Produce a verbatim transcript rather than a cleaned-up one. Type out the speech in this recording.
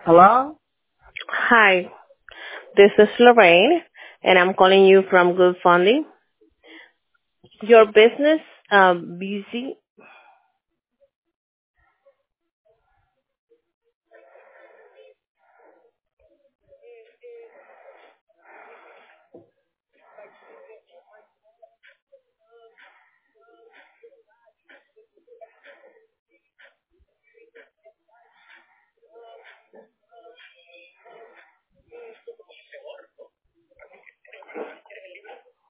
Hello? Hi, this is Lorraine, and I'm calling you from Good Funding. Your business um, busy